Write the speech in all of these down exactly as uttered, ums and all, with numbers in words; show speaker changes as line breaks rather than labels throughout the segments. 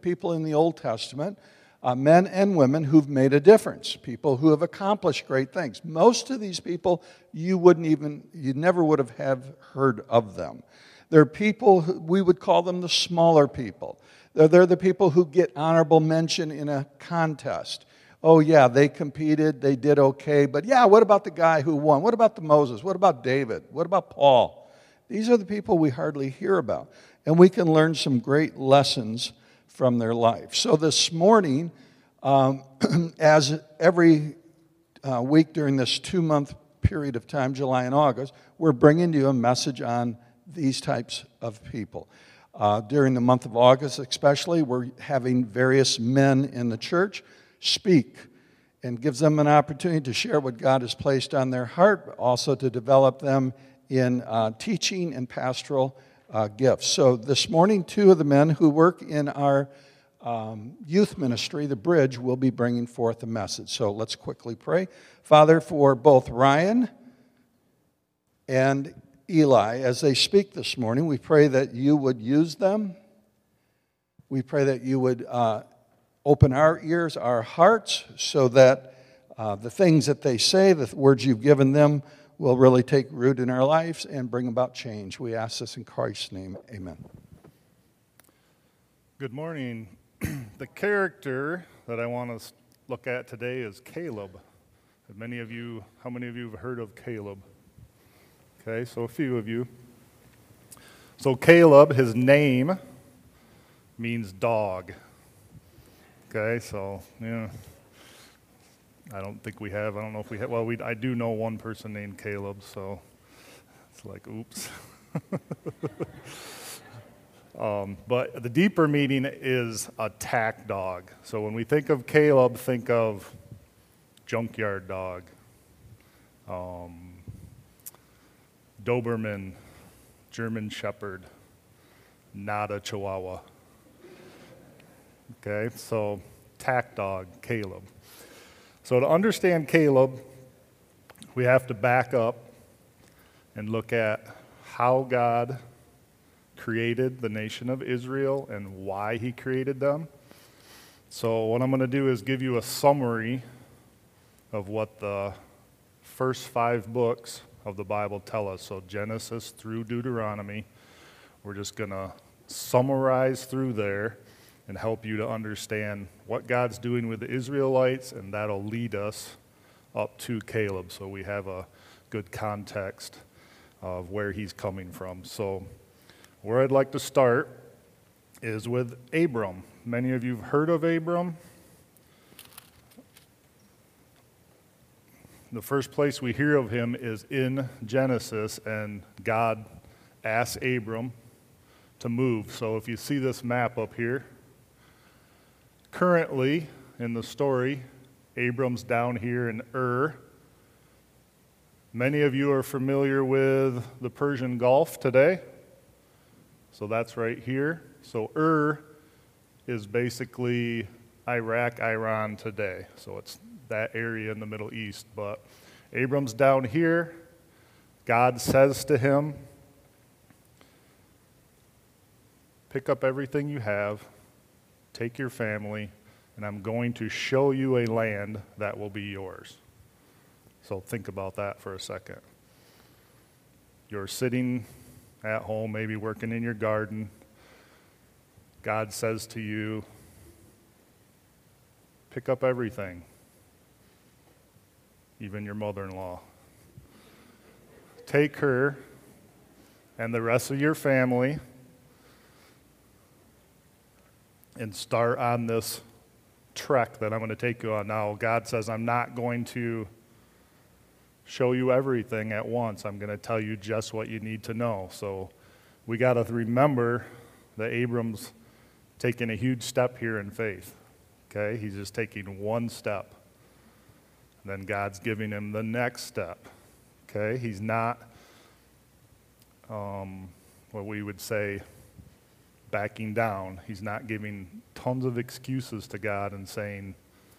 people in the Old Testament, uh, men and women who've made a difference, people who have accomplished great things. Most of these people, you wouldn't even, you never would have, have heard of them. They're people, who, we would call them the smaller people. They're, they're the people who get honorable mention in a contest. Oh yeah, they competed, they did okay, but yeah, what about the guy who won? What about the Moses? What about David? What about Paul? These are the people we hardly hear about, and we can learn some great lessons from their life. So this morning, um, as every uh, week during this two-month period of time, July and August, we're bringing you a message on these types of people. Uh, during the month of August especially, we're having various men in the church speak, and gives them an opportunity to share what God has placed on their heart, but also to develop them in uh, teaching and pastoral uh, gifts. So this morning, two of the men who work in our um, youth ministry, The Bridge, will be bringing forth a message. So let's quickly pray. Father, for both Ryan and Eli, as they speak this morning, we pray that you would use them. We pray that you would uh, open our ears, our hearts, so that uh, the things that they say, the words you've given them, will really take root in our lives and bring about change. We ask this in Christ's name. Amen.
Good morning. The character that I want to look at today is Caleb. Have many of you, how many of you have heard of Caleb? Okay, so a few of you. So Caleb, his name means dog. Okay, so, yeah, I don't think we have, I don't know if we have, well, we, I do know one person named Caleb, so it's like, oops. um, but the deeper meaning is attack dog. So when we think of Caleb, think of junkyard dog, um, Doberman, German Shepherd, not a Chihuahua. Okay, so attack dog, Caleb. So to understand Caleb, we have to back up and look at how God created the nation of Israel and why he created them. So what I'm going to do is give you a summary of what the first five books of the Bible tell us. So Genesis through Deuteronomy. We're just going to summarize through there and help you to understand what God's doing with the Israelites, and that'll lead us up to Caleb, so we have a good context of where he's coming from. So where I'd like to start is with Abram. Many of you have heard of Abram. The first place we hear of him is in Genesis, and God asks Abram to move. So if you see this map up here, currently, in the story, Abram's down here in Ur. Many of you are familiar with the Persian Gulf today. So that's right here. So Ur is basically Iraq, Iran today. So it's that area in the Middle East. But Abram's down here. God says to him, pick up everything you have, take your family, and I'm going to show you a land that will be yours. So think about that for a second. You're sitting at home, maybe working in your garden. God says to you, pick up everything, even your mother-in-law. Take her and the rest of your family and start on this trek that I'm going to take you on now. God says, I'm not going to show you everything at once. I'm going to tell you just what you need to know. So we got to remember that Abram's taking a huge step here in faith. Okay? He's just taking one step. And then God's giving him the next step. Okay? He's not, um, what we would say, backing down. He's not giving tons of excuses to God and saying,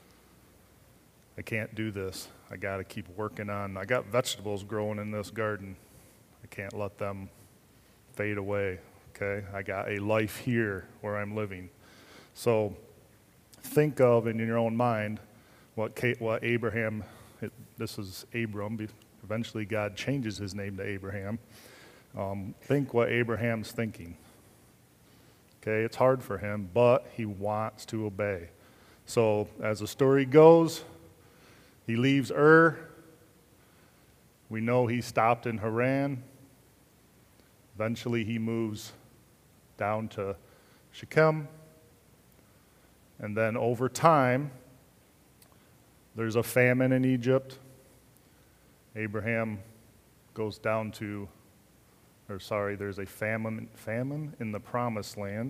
I can't do this. I got to keep working on, I got vegetables growing in this garden. I can't let them fade away, okay? I got a life here where I'm living. So think of in your own mind what, Kate, what Abraham, it, this is Abram, eventually God changes his name to Abraham. Um, think what Abraham's thinking. Okay, it's hard for him, but he wants to obey. So as the story goes, he leaves Ur. We know he stopped in Haran. Eventually he moves down to Shechem. And then over time, there's a famine in Egypt. Abraham goes down to, or sorry, there's a famine, famine in the Promised Land.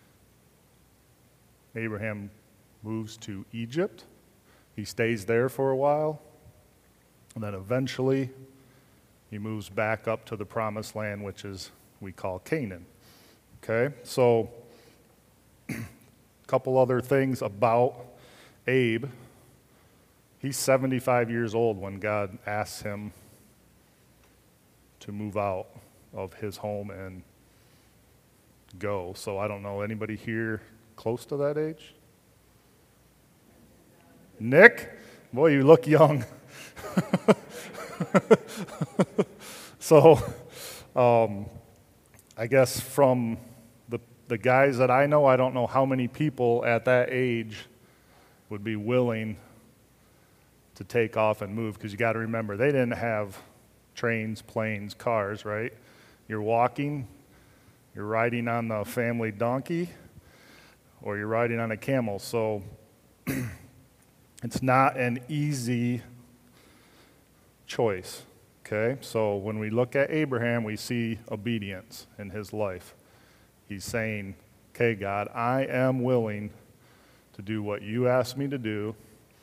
Abraham moves to Egypt. He stays there for a while. And then eventually, he moves back up to the Promised Land, which is, we call Canaan. Okay, so a couple other things about Abe. He's seventy-five years old when God asks him to move out of his home and go. So I don't know, anybody here close to that age? Nick? Boy, you look young. So, um, I guess from the the guys that I know, I don't know how many people at that age would be willing to take off and move, because you got to remember, they didn't have trains, planes, cars, right? You're walking, you're riding on the family donkey, or you're riding on a camel. So it's not an easy choice, okay? So when we look at Abraham, we see obedience in his life. He's saying, okay, God, I am willing to do what you asked me to do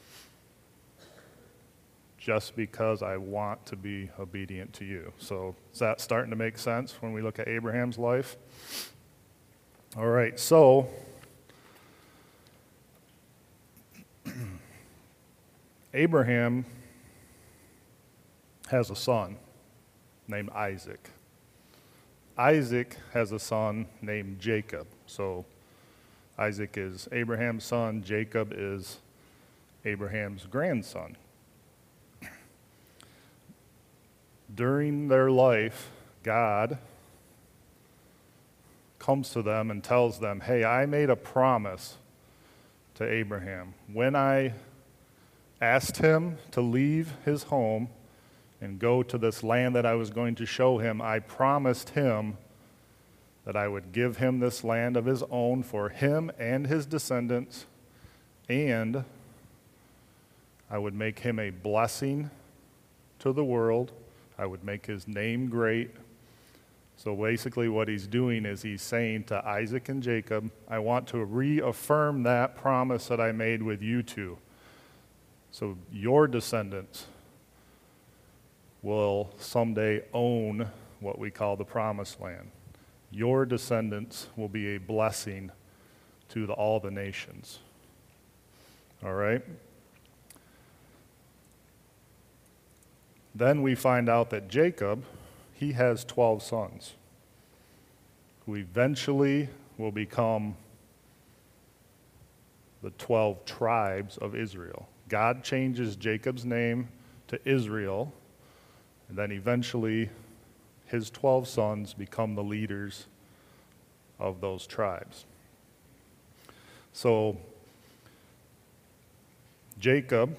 just because I want to be obedient to you. So is that starting to make sense when we look at Abraham's life? All right, so Abraham has a son named Isaac. Isaac has a son named Jacob. So Isaac is Abraham's son, Jacob is Abraham's grandson. During their life, God comes to them and tells them, hey, I made a promise to Abraham. When I asked him to leave his home and go to this land that I was going to show him, I promised him that I would give him this land of his own for him and his descendants, and I would make him a blessing to the world. I would make his name great. So basically what he's doing is he's saying to Isaac and Jacob, I want to reaffirm that promise that I made with you two. So your descendants will someday own what we call the Promised Land. Your descendants will be a blessing to the, all the nations. All right? Then we find out that Jacob, he has twelve sons who eventually will become the twelve tribes of Israel. God changes Jacob's name to Israel, and then eventually his twelve sons become the leaders of those tribes. So Jacob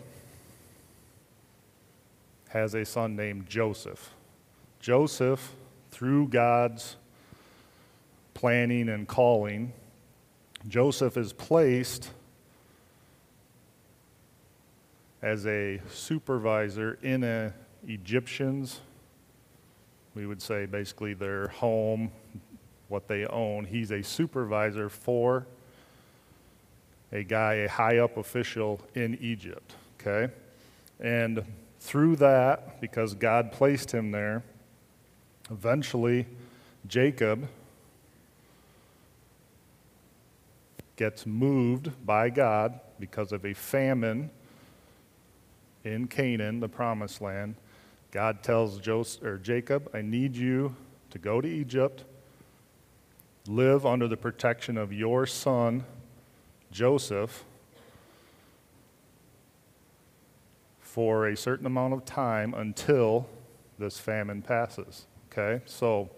has a son named Joseph. Joseph, through God's planning and calling, Joseph is placed as a supervisor in an Egyptian's, we would say basically their home, what they own. He's a supervisor for a guy, a high-up official in Egypt, okay? And through that, because God placed him there, eventually Jacob gets moved by God because of a famine in Canaan, the Promised Land. God tells Joseph, or Jacob, I need you to go to Egypt, live under the protection of your son, Joseph for a certain amount of time until this famine passes. Okay, so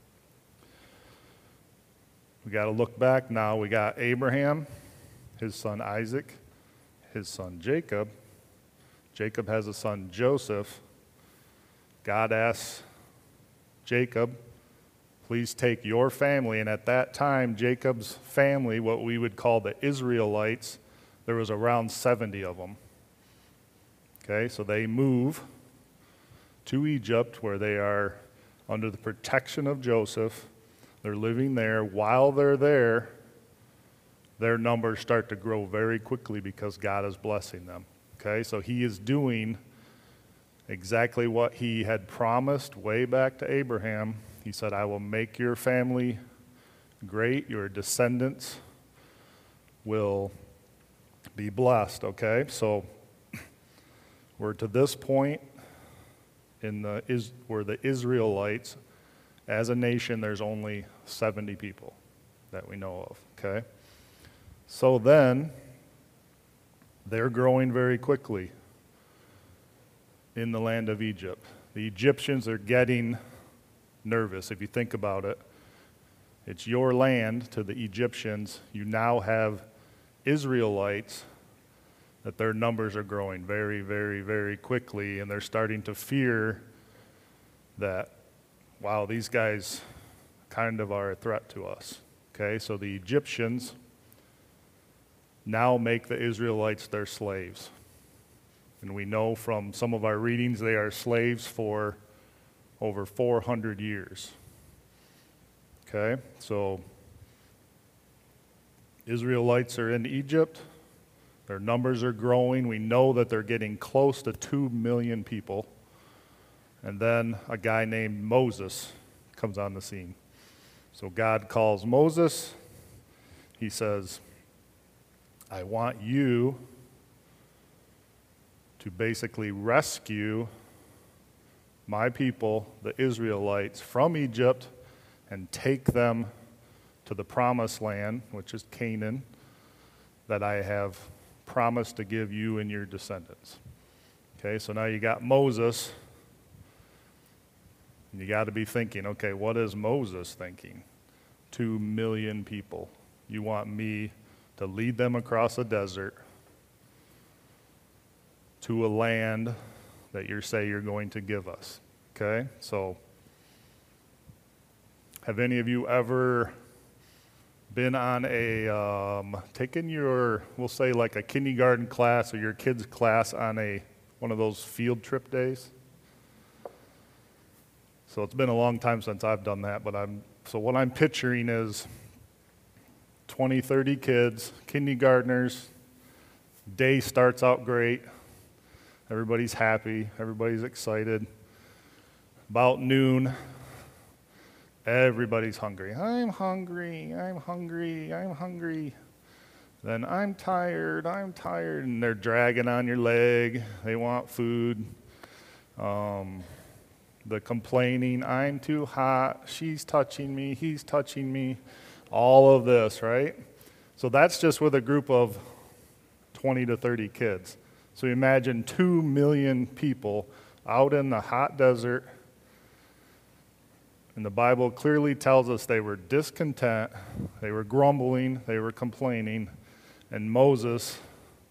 we got to look back now. We got Abraham, his son Isaac, his son Jacob. Jacob has a son Joseph. God asks Jacob, please take your family. And at that time, Jacob's family, what we would call the Israelites, there was around seventy of them. Okay, so they move to Egypt where they are under the protection of Joseph. They're living there. While they're there, their numbers start to grow very quickly because God is blessing them. Okay, so he is doing exactly what he had promised way back to Abraham. He said, I will make your family great. Your descendants will be blessed. Okay, so we're to this point in the is where the Israelites, as a nation, there's only seventy people that we know of. Okay, so then they're growing very quickly in the land of Egypt. The Egyptians are getting nervous. If you think about it, it's your land to the Egyptians. You now have Israelites that their numbers are growing very, very, very quickly, and they're starting to fear that, wow, these guys kind of are a threat to us. Okay, so the Egyptians now make the Israelites their slaves. And we know from some of our readings they are slaves for over four hundred years. Okay, so Israelites are in Egypt. Their numbers are growing. We know that they're getting close to two million people. And then a guy named Moses comes on the scene. So God calls Moses. He says, I want you to basically rescue my people, the Israelites, from Egypt and take them to the promised land, which is Canaan, that I have promised to give you and your descendants. Okay, so now you got Moses, and you got to be thinking, okay, what is Moses thinking? Two million people. You want me to lead them across a desert to a land that you say you're going to give us. Okay, so have any of you ever been on a, um, taken your, we'll say like a kindergarten class or your kids' class on a one of those field trip days? So it's been a long time since I've done that, but I'm, so what I'm picturing is twenty, thirty kids, kindergartners, day starts out great, everybody's happy, everybody's excited. About noon, everybody's hungry. I'm hungry, I'm hungry, I'm hungry. Then I'm tired, I'm tired, and they're dragging on your leg. They want food. Um, the complaining, I'm too hot, she's touching me, he's touching me. All of this, right? So that's just with a group of twenty to thirty kids. So imagine two million people out in the hot desert. And the Bible clearly tells us they were discontent, they were grumbling, they were complaining, and Moses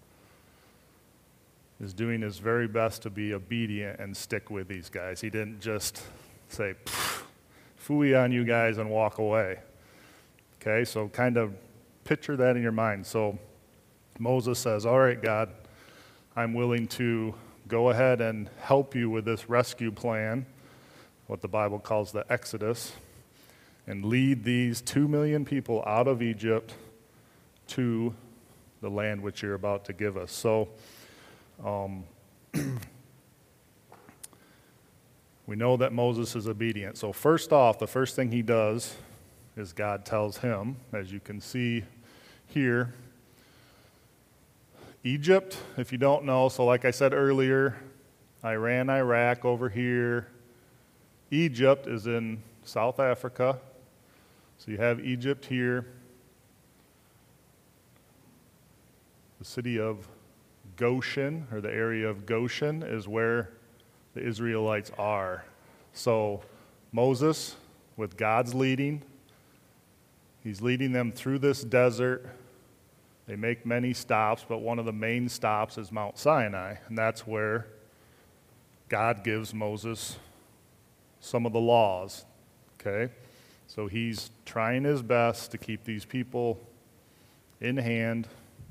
is doing his very best to be obedient and stick with these guys. He didn't just say, phooey on you guys and walk away. Okay, so kind of picture that in your mind. So Moses says, all right, God, I'm willing to go ahead and help you with this rescue plan, what the Bible calls the Exodus, and lead these two million people out of Egypt to the land which you're about to give us. So um, we know that Moses is obedient. So first off, the first thing he does is God tells him, as you can see here, Egypt, if you don't know, so like I said earlier, Iran, Iraq over here. Egypt is in South Africa. So you have Egypt here. The city of Goshen, or the area of Goshen, is where the Israelites are. So Moses, with God's leading, he's leading them through this desert. They make many stops, but one of the main stops is Mount Sinai, and that's where God gives Moses some of the laws, okay? So he's trying his best to keep these people in hand,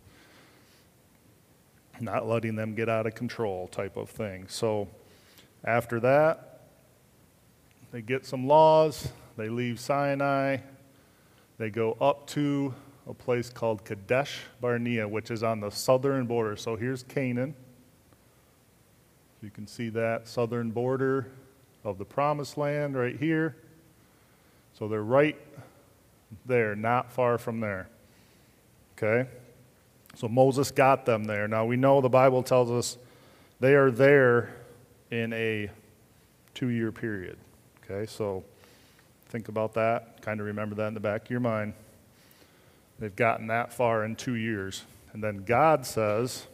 not letting them get out of control type of thing. So after that, they get some laws, they leave Sinai, they go up to a place called Kadesh Barnea, which is on the southern border. So here's Canaan. You can see that southern border of the promised land right here. So they're right there, not far from there. Okay? So Moses got them there. Now we know the Bible tells us they are there in a two-year period. Okay, so think about that. Kind of remember that in the back of your mind. They've gotten that far in two years. And then God says,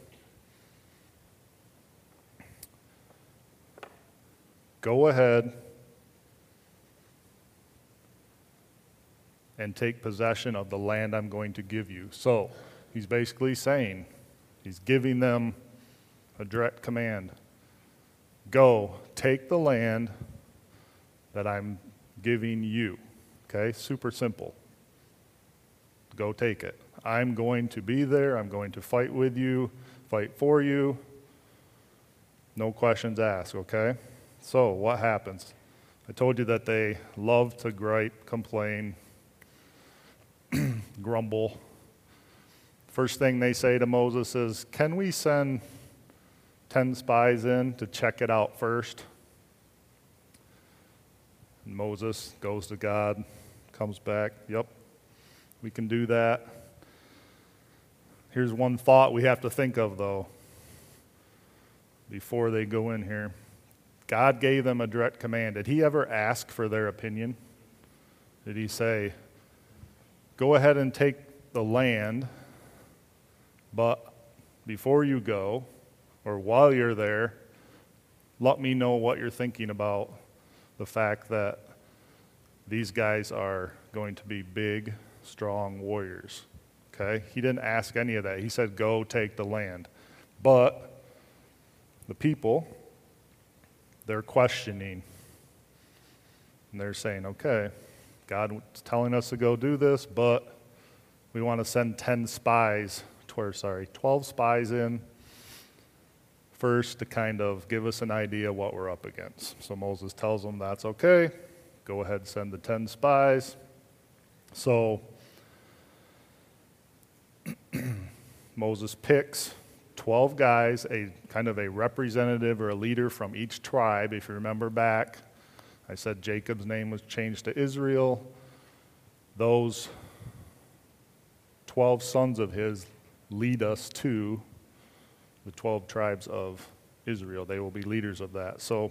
go ahead and take possession of the land I'm going to give you. So he's basically saying, he's giving them a direct command. Go, take the land that I'm giving you. Okay, super simple. Go take it. I'm going to be there. I'm going to fight with you, fight for you. No questions asked, okay? So what happens? I told you that they love to gripe, complain, grumble. First thing they say to Moses is, can we send ten spies in to check it out first? And Moses goes to God, comes back, yep, we can do that. Here's one thought we have to think of, though, before they go in here. God gave them a direct command. Did he ever ask for their opinion? Did he say, go ahead and take the land, but before you go, or while you're there, let me know what you're thinking about the fact that these guys are going to be big, strong warriors. Okay? He didn't ask any of that. He said, go take the land. But the people, they're questioning. And they're saying, okay, God's telling us to go do this, but we want to send ten spies, or sorry, twelve spies in first to kind of give us an idea what we're up against. So Moses tells them that's okay. Go ahead and send the ten spies. So Moses picks twelve guys, a kind of a representative or a leader from each tribe. If you remember back, I said Jacob's name was changed to Israel. Those twelve sons of his lead us to the twelve tribes of Israel. They will be leaders of that. So,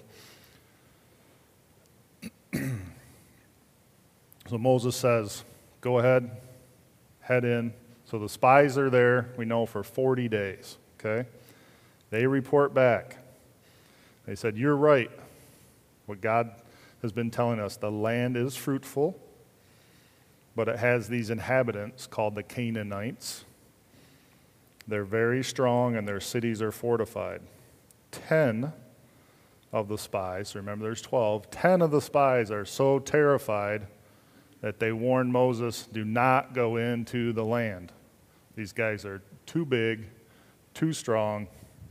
so Moses says, go ahead, head in. So the spies are there, we know, for forty days, okay? They report back. They said, you're right. What God has been telling us, the land is fruitful, but it has these inhabitants called the Canaanites. They're very strong and their cities are fortified. Ten of the spies, remember there's twelve, ten of the spies are so terrified that they warn Moses, do not go into the land. These guys are too big, too strong.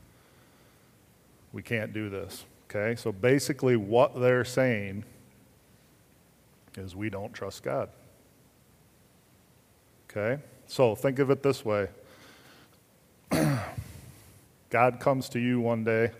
We can't do this. Okay, so basically what they're saying is we don't trust God. Okay, so think of it this way. God comes to you one day.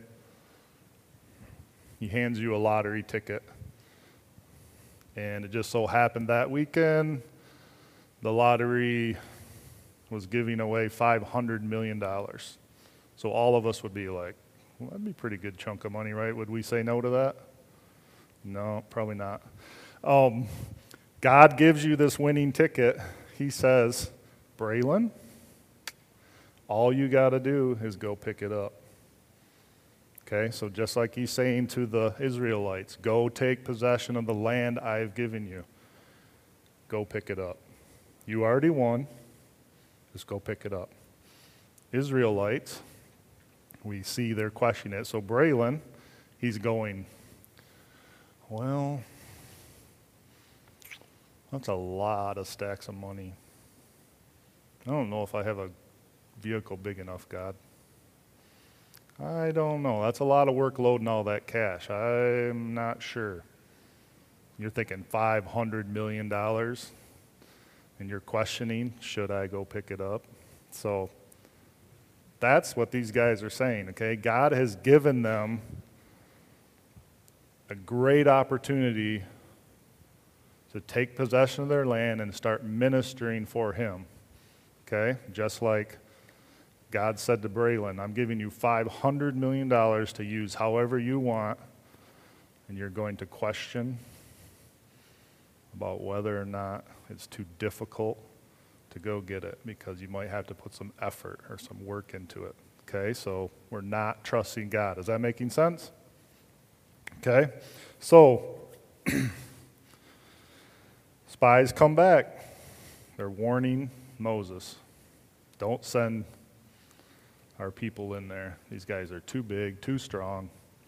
He hands you a lottery ticket. And it just so happened that weekend, the lottery was giving away five hundred million dollars. So all of us would be like, well, that'd be a pretty good chunk of money, right? Would we say no to that? No, probably not. Um, God gives you this winning ticket. He says, Braylon, All you got to do is go pick it up. Okay, so just like he's saying to the Israelites, go take possession of the land I've given you. Go pick it up. You already won. Just go pick it up. Israelites, we see they're questioning it. So Braylon, he's going, well, that's a lot of stacks of money. I don't know if I have a vehicle big enough, God. I don't know. That's a lot of work loading all that cash. I'm not sure. You're thinking five hundred million dollars, and you're questioning, should I go pick it up? So that's what these guys are saying, okay? God has given them a great opportunity to take possession of their land and start ministering for him, okay? Just like God said to Braylon, I'm giving you five hundred million dollars to use however you want, and you're going to question about whether or not it's too difficult to go get it because you might have to put some effort or some work into it, okay? So we're not trusting God. Is that making sense? Okay? So spies come back. They're warning Moses, don't send our people in there. These guys are too big, too strong.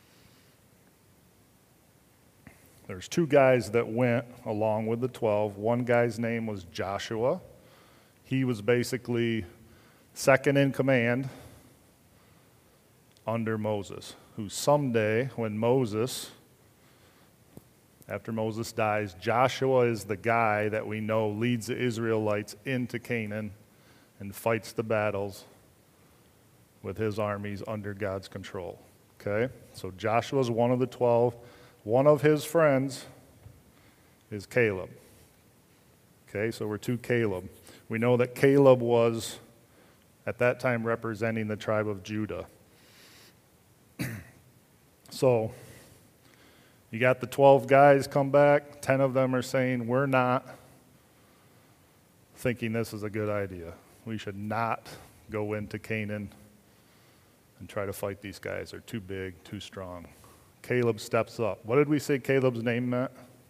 There's two guys that went along with the twelve. One guy's name was Joshua. He was basically second in command under Moses, who someday, when Moses, after Moses dies, Joshua is the guy that we know leads the Israelites into Canaan and fights the battles with his armies under God's control, okay? So Joshua's one of the twelve. One of his friends is Caleb, okay? So we're to Caleb. We know that Caleb was, at that time, representing the tribe of Judah. So you got the twelve guys come back. ten of them are saying, we're not thinking this is a good idea. We should not go into Canaan and try to fight these guys. They're too big, too strong. Caleb steps up. What did we say Caleb's name meant?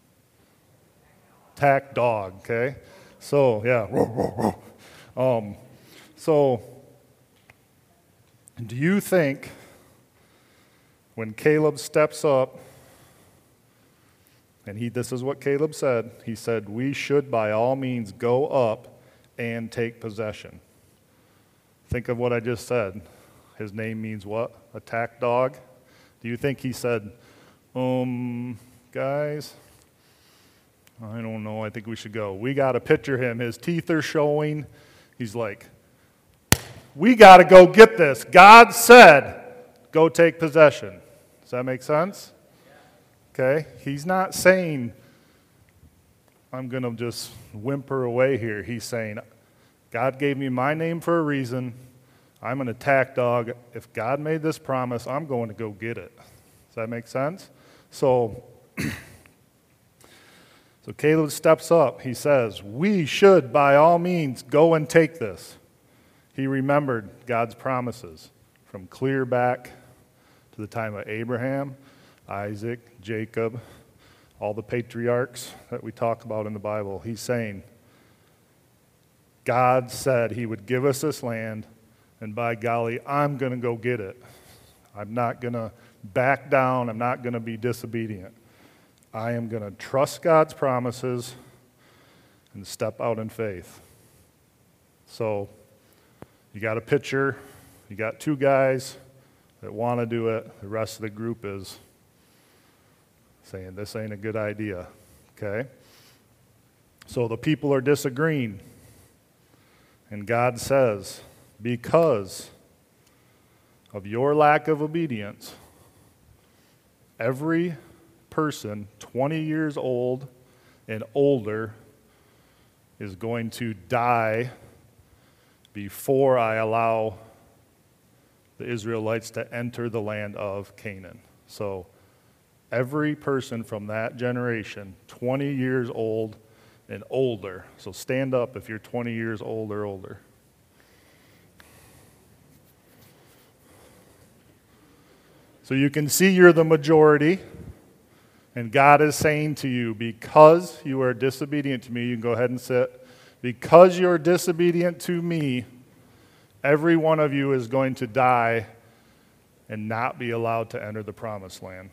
Tack dog, okay? So, yeah. um, so, do you think when Caleb steps up, and he, this is what Caleb said, he said, we should by all means go up and take possession. Think of what I just said. His name means what? Attack dog. Do you think he said, um, guys, I don't know, I think we should go. We got to picture him. His teeth are showing. He's like, we got to go get this. God said, go take possession. Does that make sense? Okay? He's not saying, I'm going to just whimper away here. He's saying, God gave me my name for a reason. I'm an attack dog. If God made this promise, I'm going to go get it. Does that make sense? So, so Caleb steps up. He says, we should by all means go and take this. He remembered God's promises from clear back to the time of Abraham, Isaac, Jacob, all the patriarchs that we talk about in the Bible. He's saying, God said he would give us this land, and by golly, I'm going to go get it. I'm not going to back down. I'm not going to be disobedient. I am going to trust God's promises and step out in faith. So you got a picture. You got two guys that want to do it. The rest of the group is saying this ain't a good idea. Okay? So the people are disagreeing. And God says, because of your lack of obedience, every person twenty years old and older is going to die before I allow the Israelites to enter the land of Canaan. So every person from that generation, twenty years old and older. So stand up if you're twenty years old or older. So you can see you're the majority, and God is saying to you, because you are disobedient to me, you can go ahead and sit. Because you're disobedient to me, every one of you is going to die and not be allowed to enter the promised land.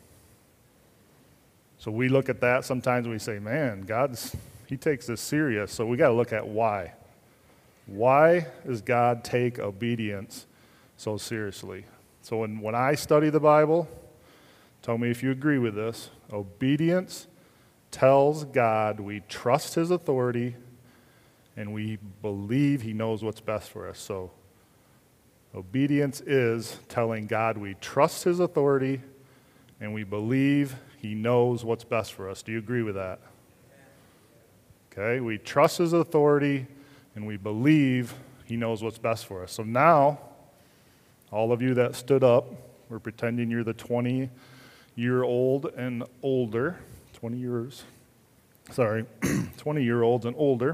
So we look at that, sometimes we say, man, God's, he takes this serious. So we got to look at why. Why does God take obedience so seriously? So when, when I study the Bible, tell me if you agree with this, obedience tells God we trust his authority and we believe he knows what's best for us. So obedience is telling God we trust his authority and we believe he knows what's best for us. Do you agree with that? Okay, we trust his authority and we believe he knows what's best for us. So now, all of you that stood up, we're pretending you're the twenty-year-old and older, twenty years, sorry, twenty-year-olds and older.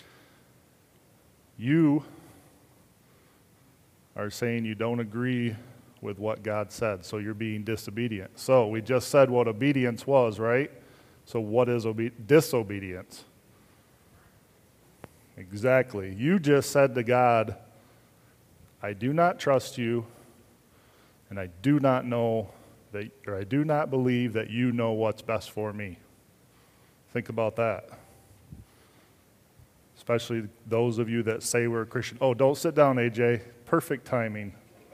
You are saying you don't agree with what God said, so you're being disobedient. So we just said what obedience was, right? So what is obe- disobedience? Exactly. You just said to God, I do not trust you, and I do not know that, or I do not believe that you know what's best for me. Think about that. Especially those of you that say we're a Christian. Oh, don't sit down, A J. Perfect timing.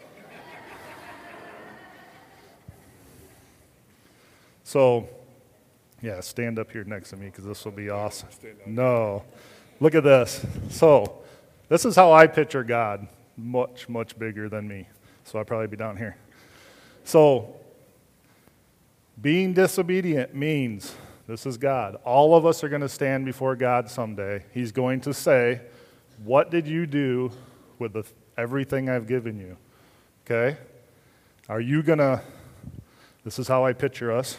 So, yeah, stand up here next to me because this will be awesome. No. Look at this. So, this is how I picture God. Much, much bigger than me. So, I'll probably be down here. So, being disobedient means, this is God. All of us are going to stand before God someday. He's going to say, what did you do with the, everything I've given you? Okay? Are you going to, this is how I picture us.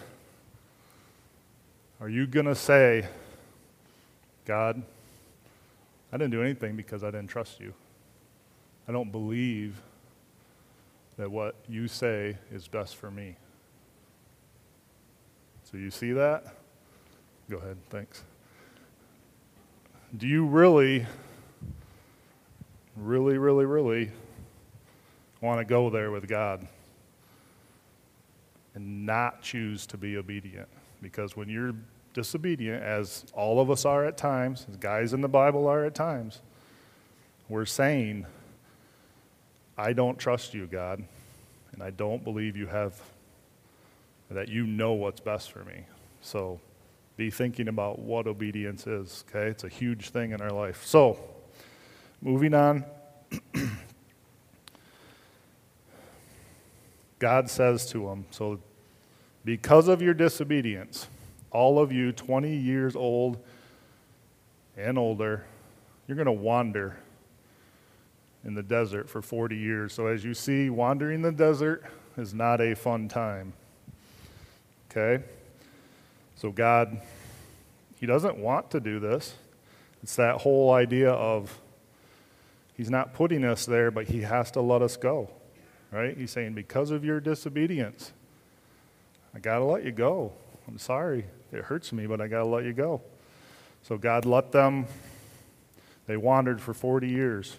Are you going to say, God, I didn't do anything because I didn't trust you. I don't believe that what you say is best for me. So you see that? Go ahead, thanks. Do you really, really, really, really want to go there with God and not choose to be obedient? Because when you're disobedient, as all of us are at times, as guys in the Bible are at times, we're saying, I don't trust you, God, and I don't believe you have, that you know what's best for me. So be thinking about what obedience is, okay? It's a huge thing in our life. So, moving on. God says to him, so because of your disobedience, all of you twenty years old and older, you're going to wander in the desert for forty years. So as you see, wandering the desert is not a fun time. Okay? So God, he doesn't want to do this. It's that whole idea of he's not putting us there, but he has to let us go. Right? He's saying, because of your disobedience, I got to let you go. I'm sorry. It hurts me, but I got to let you go. So God let them, they wandered for forty years.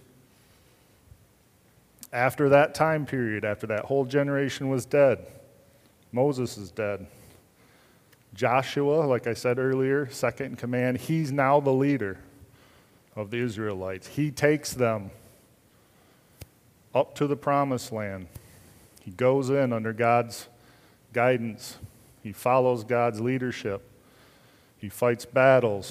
After that time period, after that whole generation was dead, Moses is dead. Joshua, like I said earlier, second in command, he's now the leader of the Israelites. He takes them up to the promised land. He goes in under God's guidance. He follows God's leadership. He fights battles.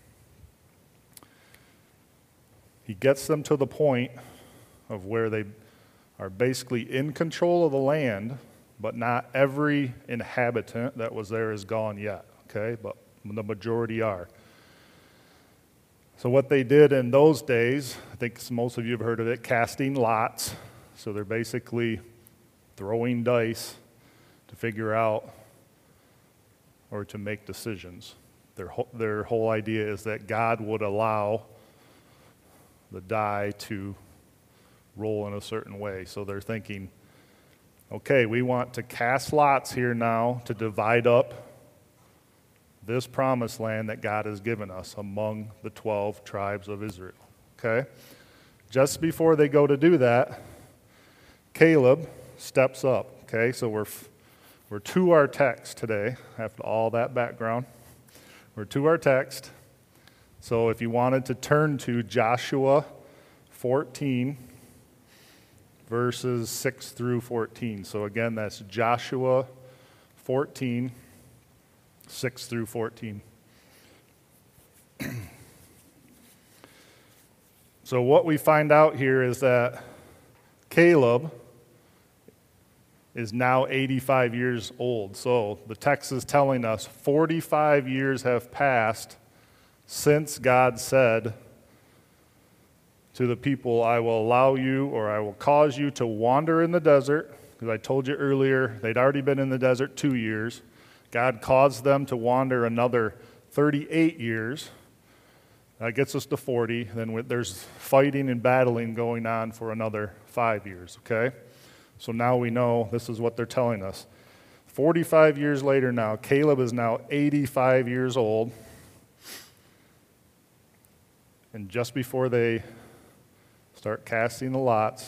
He gets them to the point of where they are basically in control of the land, but not every inhabitant that was there is gone yet, okay? But the majority are. So what they did in those days, I think most of you have heard of it, casting lots. So they're basically throwing dice to figure out or to make decisions. Their whole, their whole idea is that God would allow the die to roll in a certain way. So they're thinking, okay, we want to cast lots here now to divide up this promised land that God has given us among the twelve tribes of Israel. Okay? Just before they go to do that, Caleb steps up. Okay, so we're we're to our text today, after all that background. We're to our text. So if you wanted to turn to Joshua fourteen, verses six through fourteen. So again, that's Joshua fourteen, six through fourteen. So what we find out here is that Caleb is now eighty-five years old. So the text is telling us forty-five years have passed since God said to the people, I will allow you, or I will cause you to wander in the desert, because I told you earlier, they'd already been in the desert two years. God caused them to wander another thirty-eight years. That gets us to forty. Then there's fighting and battling going on for another five years, okay? So now we know this is what they're telling us. forty-five years later now, Caleb is now eighty-five years old. And just before they start casting the lots,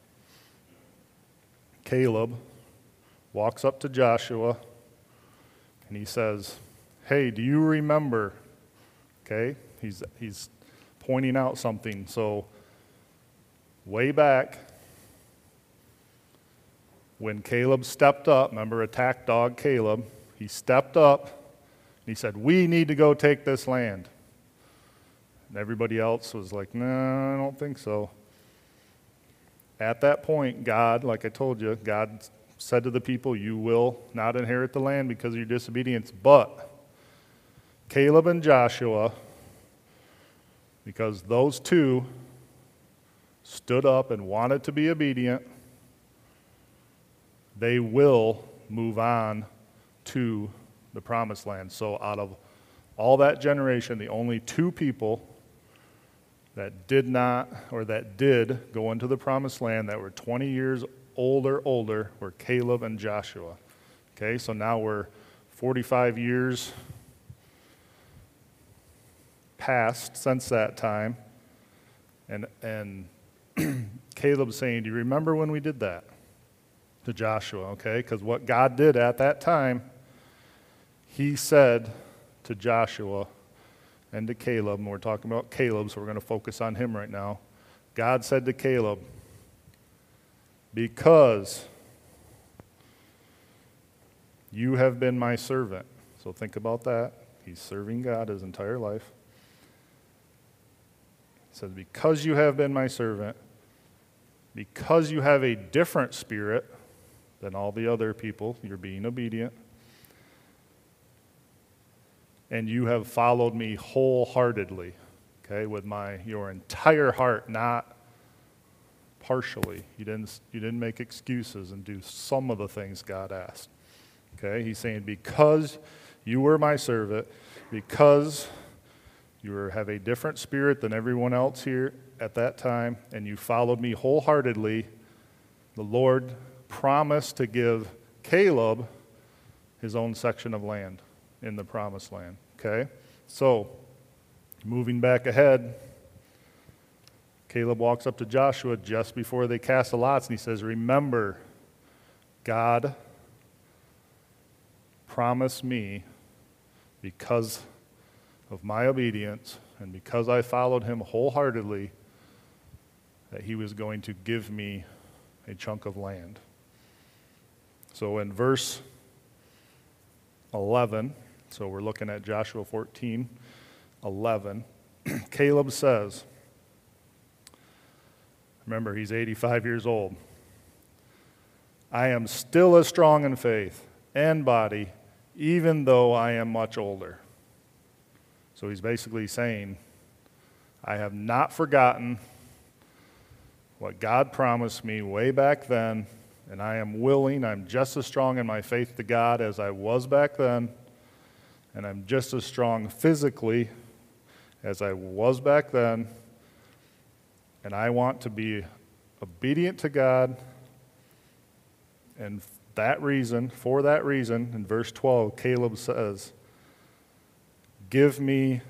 Caleb walks up to Joshua and he says, hey, do you remember? Okay, he's, he's pointing out something. So way back when Caleb stepped up, remember attack dog Caleb, he stepped up and he said, we need to go take this land. And everybody else was like, no, I don't think so. At that point, God, like I told you, God said to the people, you will not inherit the land because of your disobedience. But Caleb and Joshua, because those two stood up and wanted to be obedient, they will move on to the promised land. So out of all that generation, the only two people that did not, or that did go into the promised land that were twenty years old or older were Caleb and Joshua. Okay, so now we're forty-five years past since that time. And, and Caleb's saying, do you remember when we did that? To Joshua, okay? Because what God did at that time, he said to Joshua and to Caleb, and we're talking about Caleb, so we're going to focus on him right now. God said to Caleb, because you have been my servant. So think about that. He's serving God his entire life. He says, because you have been my servant, because you have a different spirit than all the other people, you're being obedient, and you have followed me wholeheartedly, okay, with my your entire heart, not partially. You didn't you didn't make excuses and do some of the things God asked. Okay, he's saying because you were my servant, because you were, have a different spirit than everyone else here at that time, and you followed me wholeheartedly, the Lord promised to give Caleb his own section of land in the promised land. Okay, so moving back ahead, Caleb walks up to Joshua just before they cast the lots, and he says, remember, God promised me, because of my obedience and because I followed him wholeheartedly, that he was going to give me a chunk of land. So in verse eleven, so we're looking at Joshua fourteen, eleven, Caleb says, remember, he's eighty-five years old, I am still as strong in faith and body, even though I am much older. So he's basically saying, I have not forgotten what God promised me way back then, and I am willing, I'm just as strong in my faith to God as I was back then, and I'm just as strong physically as I was back then, and I want to be obedient to God And that reason, for that reason, in verse twelve, Caleb says, give me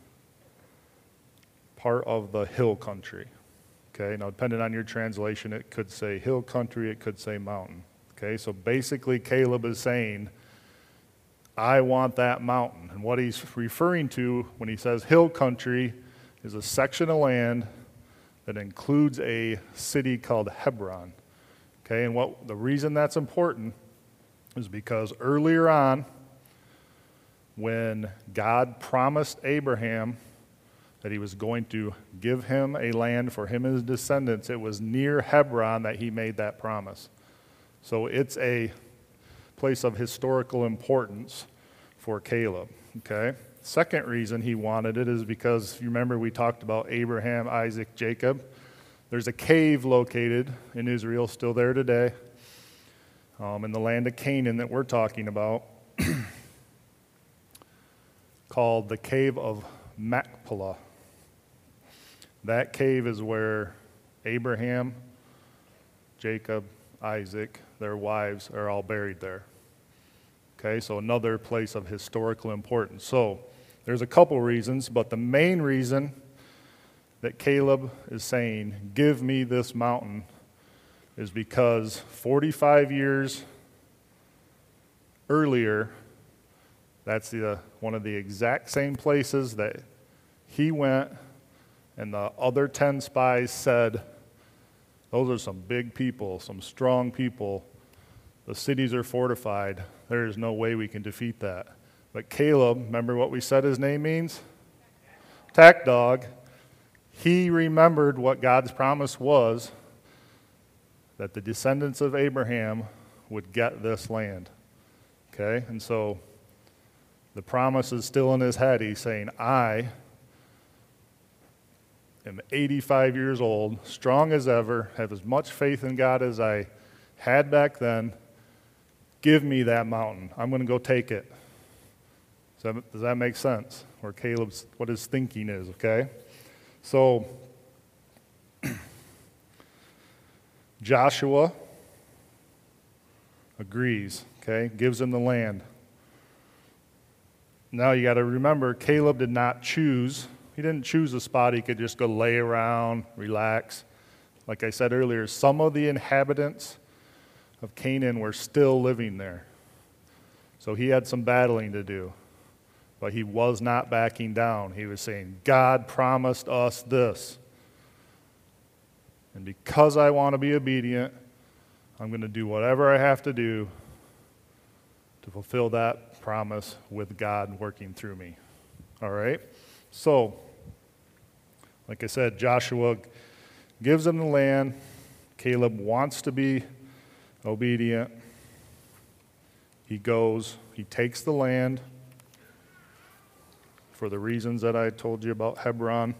part of the hill country. Okay, now depending on your translation, it could say hill country, it could say mountain. Okay, so basically Caleb is saying, I want that mountain. And what he's referring to when he says hill country is a section of land that includes a city called Hebron. Okay, and what the reason that's important is because earlier on, when God promised Abraham that he was going to give him a land for him and his descendants, it was near Hebron that he made that promise. So it's a place of historical importance for Caleb, okay? Second reason he wanted it is because, you remember we talked about Abraham, Isaac, Jacob. There's a cave located in Israel, still there today, um, in the land of Canaan that we're talking about, called the Cave of Machpelah. That cave is where Abraham, Jacob, Isaac, their wives are all buried there. Okay, so another place of historical importance. So there's a couple reasons, but the main reason that Caleb is saying, give me this mountain, is because forty-five years earlier, that's the, one of the exact same places that he went and the other ten spies said, those are some big people, some strong people. The cities are fortified. There is no way we can defeat that. But Caleb, remember what we said his name means? Attack dog. He remembered what God's promise was, that the descendants of Abraham would get this land. Okay? And so the promise is still in his head. He's saying, I am eighty-five years old, strong as ever, have as much faith in God as I had back then. Give me that mountain. I'm going to go take it. Does that, does that make sense? Where Caleb's, what his thinking is, okay? So, Joshua agrees, okay? Gives him the land. Now you got to remember, Caleb did not choose. He didn't choose a spot he could just go lay around, relax. Like I said earlier, some of the inhabitants of Canaan were still living there. So he had some battling to do. But he was not backing down. He was saying, God promised us this. And because I want to be obedient, I'm going to do whatever I have to do to fulfill that promise with God working through me. All right? So, like I said, Joshua gives them the land. Caleb wants to be obedient. He goes, he takes the land for the reasons that I told you about Hebron.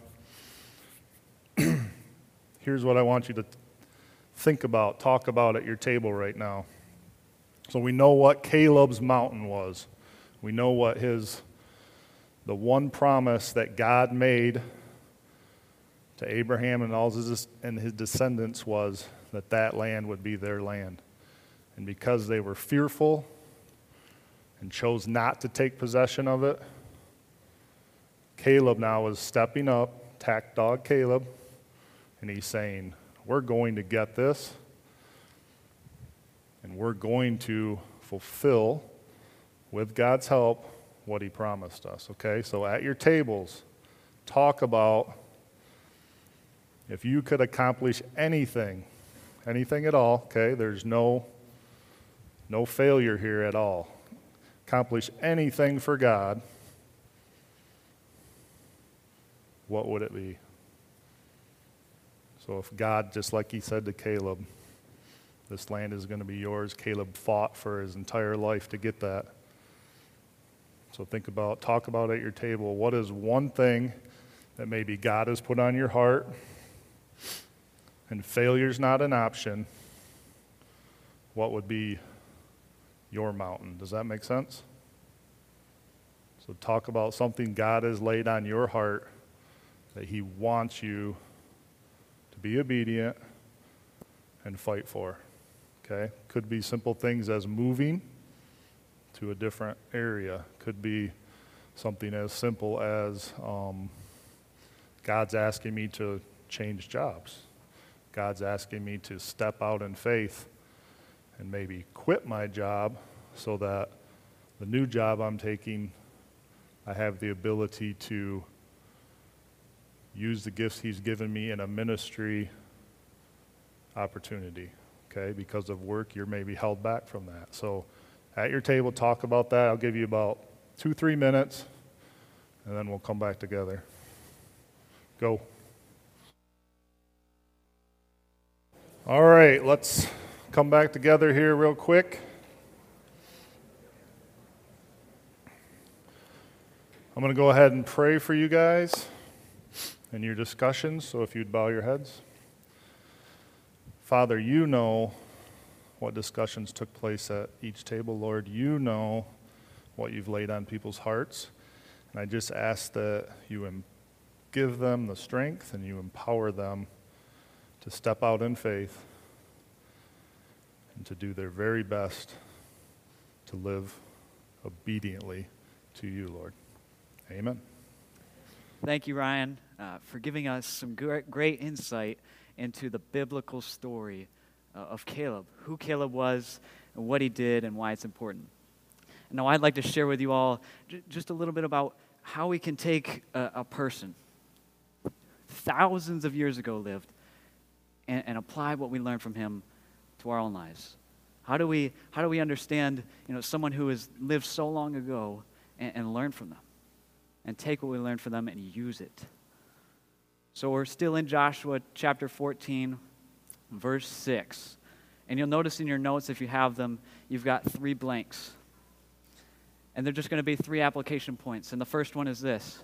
Here's what I want you to think about, talk about at your table right now. So we know what Caleb's mountain was. We know what his, the one promise that God made to Abraham and all his, and his descendants was that that land would be their land. And because they were fearful and chose not to take possession of it, Caleb now is stepping up, attack dog Caleb, and he's saying, we're going to get this, and we're going to fulfill, with God's help, what he promised us, okay? So at your tables, talk about if you could accomplish anything, anything at all, okay? There's no, no failure here at all. Accomplish anything for God, what would it be? So if God, just like he said to Caleb, this land is going to be yours, Caleb fought for his entire life to get that. So think about, talk about at your table, what is one thing that maybe God has put on your heart, and failure's not an option, what would be your mountain? Does that make sense? So talk about something God has laid on your heart that he wants you to be obedient and fight for. Okay? Could be simple things as moving to a different area. Could be something as simple as um, God's asking me to change jobs. God's asking me to step out in faith and maybe quit my job so that the new job I'm taking, I have the ability to use the gifts he's given me in a ministry opportunity. Okay, because of work, you're maybe held back from that. So at your table, talk about that. I'll give you about two, three minutes, and then we'll come back together. Go. All right, let's come back together here real quick. I'm going to go ahead and pray for you guys and your discussions, so if you'd bow your heads. Father, you know what discussions took place at each table. Lord, you know what you've laid on people's hearts. And I just ask that you em- give them the strength and you empower them to step out in faith and to do their very best to live obediently to you, Lord. Amen.
Thank you, Ryan, uh, for giving us some great, great insight into the biblical story uh, of Caleb, who Caleb was, and what he did, and why it's important. And now I'd like to share with you all j- just a little bit about how we can take a, a person thousands of years ago lived and, and apply what we learned from him to our own lives. How do we how do we understand, you know, someone who has lived so long ago and, and learn from them, and take what we learned from them and use it? So we're still in Joshua chapter fourteen, verse six. And you'll notice in your notes, if you have them, you've got three blanks. And they're just going to be three application points. And the first one is this.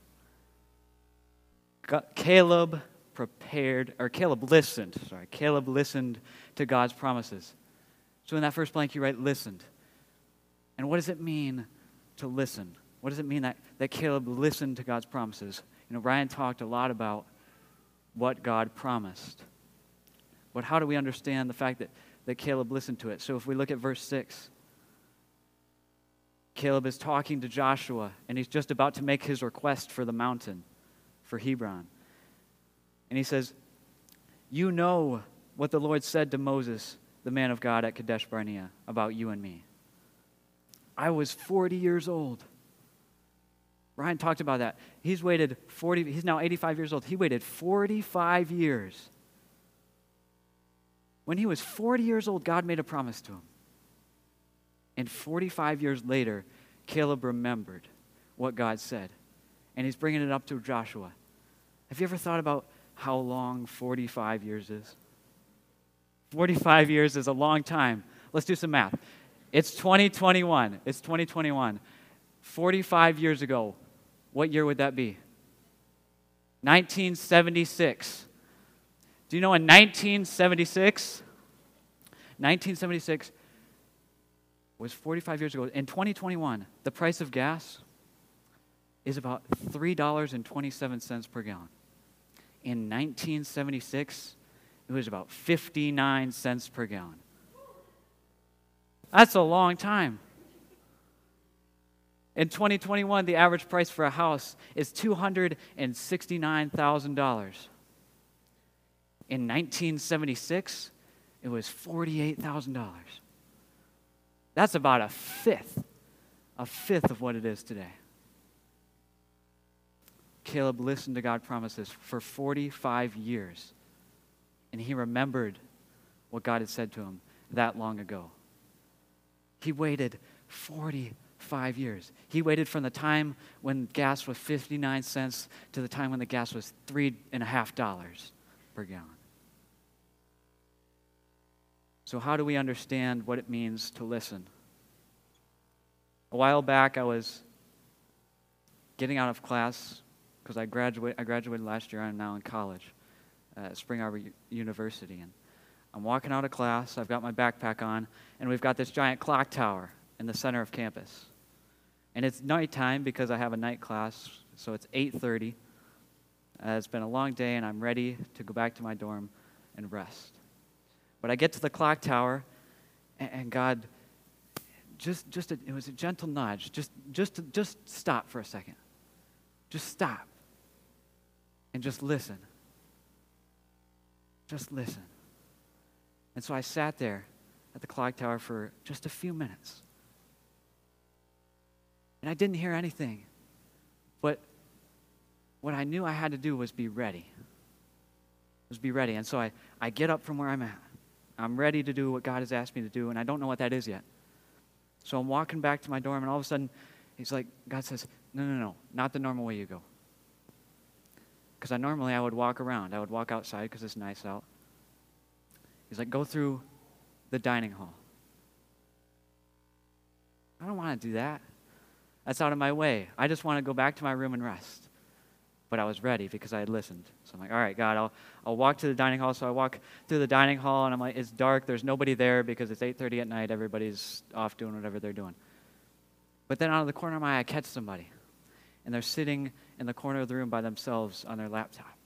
Caleb prepared, or Caleb listened, sorry, Caleb listened to God's promises. So in that first blank, you write listened. And what does it mean to listen? What does it mean that, that Caleb listened to God's promises? You know, Ryan talked a lot about what God promised. But how do we understand the fact that, that Caleb listened to it? So if we look at verse six, Caleb is talking to Joshua, and he's just about to make his request for the mountain, for Hebron. And he says, "You know what the Lord said to Moses, the man of God at Kadesh Barnea, about you and me. I was forty years old." Ryan talked about that. He's waited forty, he's now eighty-five years old. He waited forty-five years. When he was forty years old, God made a promise to him. And forty-five years later, Caleb remembered what God said. And he's bringing it up to Joshua. Have you ever thought about how long forty-five years is? forty-five years is a long time. Let's do some math. It's twenty twenty-one. It's twenty twenty-one. forty-five years ago, what year would that be? nineteen seventy-six. Do you know in nineteen seventy-six? nineteen seventy-six was forty-five years ago. In twenty twenty-one, the price of gas is about three dollars and twenty-seven cents per gallon. In nineteen seventy-six, it was about fifty-nine cents per gallon. That's a long time. In twenty twenty-one, the average price for a house is two hundred sixty-nine thousand dollars. In nineteen seventy-six, it was forty-eight thousand dollars. That's about a fifth, a fifth of what it is today. Caleb listened to God's promises for forty-five years, and he remembered what God had said to him that long ago. He waited forty-five years. He waited from the time when gas was fifty-nine cents to the time when the gas was three and a half dollars per gallon. So how do we understand what it means to listen? A while back, I was getting out of class because I graduate, I graduated last year. I'm now in college at Spring Arbor U- University. And I'm walking out of class. I've got my backpack on, and we've got this giant clock tower in the center of campus. And it's nighttime because I have a night class, so it's eight thirty. Uh, it's been a long day, and I'm ready to go back to my dorm and rest. But I get to the clock tower, And, and God, just, just a, it was a gentle nudge. Just, just, to, just stop for a second. Just stop. And just listen. Just listen. And so I sat there at the clock tower for just a few minutes. And I didn't hear anything. But what I knew I had to do was be ready. Was be ready. And so I, I get up from where I'm at. I'm ready to do what God has asked me to do, and I don't know what that is yet. So I'm walking back to my dorm, and all of a sudden, he's like, God says, no, no, no, not the normal way you go. Because I normally I would walk around. I would walk outside because it's nice out. He's like, go through the dining hall. I don't want to do that. That's out of my way. I just want to go back to my room and rest. But I was ready because I had listened. So I'm like, all right, God, I'll I'll walk to the dining hall. So I walk through the dining hall, and I'm like, it's dark. There's nobody there because it's eight thirty at night. Everybody's off doing whatever they're doing. But then out of the corner of my eye, I catch somebody. And they're sitting in the corner of the room by themselves on their laptop.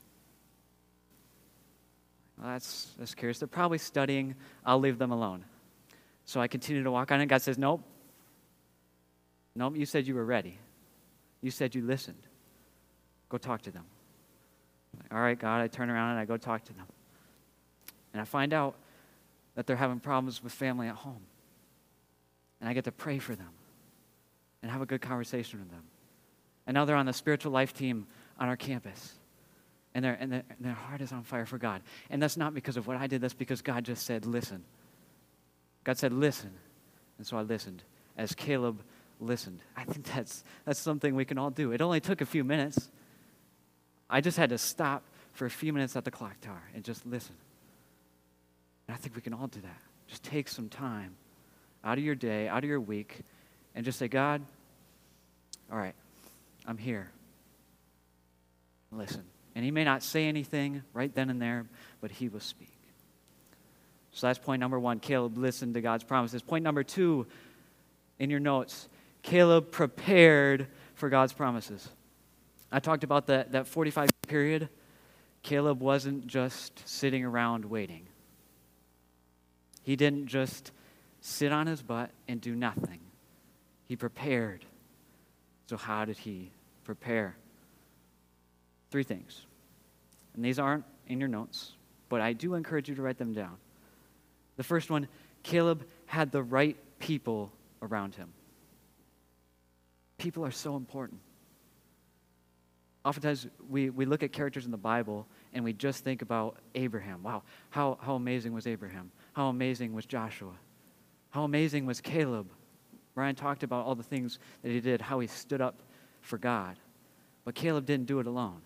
Well, that's, that's curious. They're probably studying. I'll leave them alone. So I continue to walk on, and God says, nope. Nope, you said you were ready. You said you listened. Go talk to them. Like, all right, God, I turn around and I go talk to them. And I find out that they're having problems with family at home. And I get to pray for them and have a good conversation with them. And now they're on the spiritual life team on our campus. And, they're, and, they're, and their heart is on fire for God. And that's not because of what I did. That's because God just said, listen. God said, listen. And so I listened as Caleb listened. I think that's that's something we can all do. It only took a few minutes. I just had to stop for a few minutes at the clock tower and just listen. And I think we can all do that. Just take some time out of your day, out of your week, and just say, God, all right, I'm here. Listen. And he may not say anything right then and there, but he will speak. So that's point number one. Caleb listened to God's promises. Point number two in your notes, Caleb prepared for God's promises. I talked about that, that forty-five period. Caleb wasn't just sitting around waiting. He didn't just sit on his butt and do nothing. He prepared. So how did he prepare? Three things. And these aren't in your notes, but I do encourage you to write them down. The first one, Caleb had the right people around him. People are so important. Oftentimes, we, we look at characters in the Bible, and we just think about Abraham. Wow, how, how amazing was Abraham? How amazing was Joshua? How amazing was Caleb? Brian talked about all the things that he did, how he stood up for God. But Caleb didn't do it alone.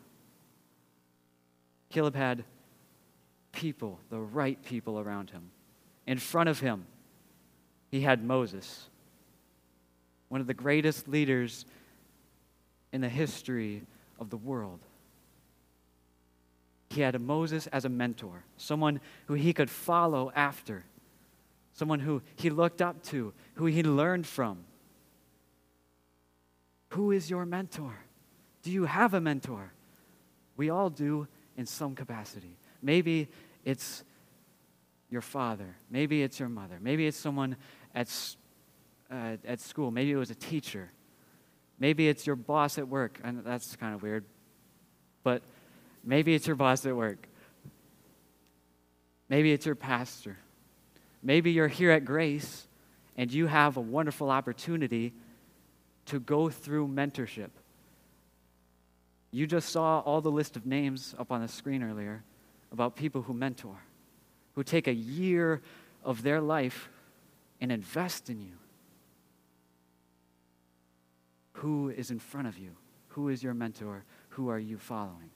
Caleb had people, the right people around him. In front of him, he had Moses, one of the greatest leaders in the history of the world. He had Moses as a mentor, someone who he could follow after, someone who he looked up to, who he learned from. Who is your mentor? Do you have a mentor? We all do in some capacity. Maybe it's your father. Maybe it's your mother. Maybe it's someone at, uh, at school. Maybe it was a teacher. Maybe it's your boss at work. And that's kind of weird. But maybe it's your boss at work. Maybe it's your pastor. Maybe you're here at Grace and you have a wonderful opportunity to go through mentorship. You just saw all the list of names up on the screen earlier about people who mentor, who take a year of their life and invest in you. Who is in front of you? Who is your mentor? Who are you following?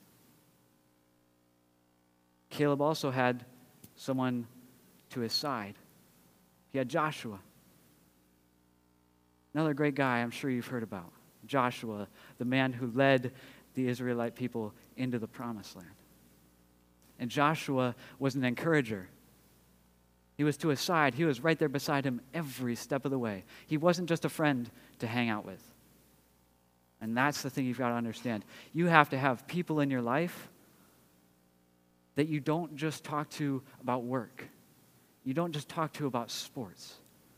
Caleb also had someone to his side. He had Joshua. Another great guy I'm sure you've heard about. Joshua, the man who led the Israelite people into the promised land. And Joshua was an encourager. He was to his side. He was right there beside him every step of the way. He wasn't just a friend to hang out with. And that's the thing you've got to understand. You have to have people in your life that you don't just talk to about work. you don't just talk to about sports.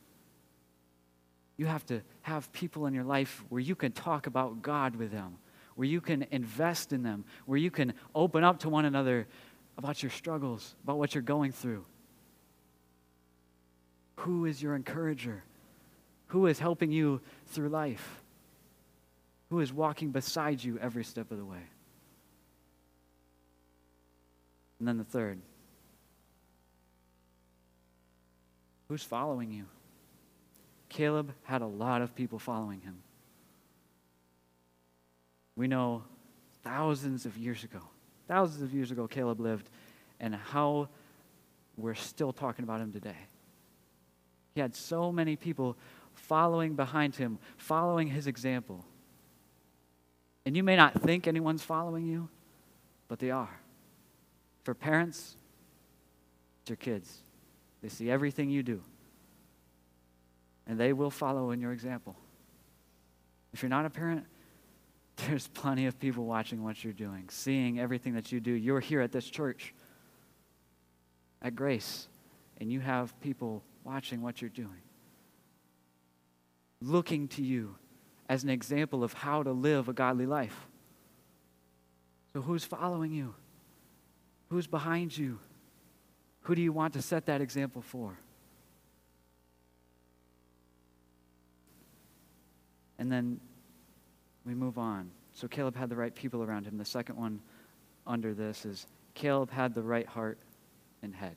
You have to have people in your life where you can talk about God with them, where you can invest in them, where you can open up to one another about your struggles, about what you're going through. Who is your encourager? Who is helping you through life? Who is walking beside you every step of the way? And then the third, who's following you? Caleb had a lot of people following him. We know thousands of years ago, thousands of years ago Caleb lived, and how we're still talking about him today. He had so many people following behind him, following his example. And you may not think anyone's following you, but they are. For parents, it's your kids. They see everything you do. And they will follow in your example. If you're not a parent, there's plenty of people watching what you're doing, seeing everything that you do. You're here at this church, at Grace, and you have people watching what you're doing, looking to you as an example of how to live a godly life. So who's following you? Who's behind you? Who do you want to set that example for? And then we move on. So Caleb had the right people around him. The second one under this is Caleb had the right heart and head.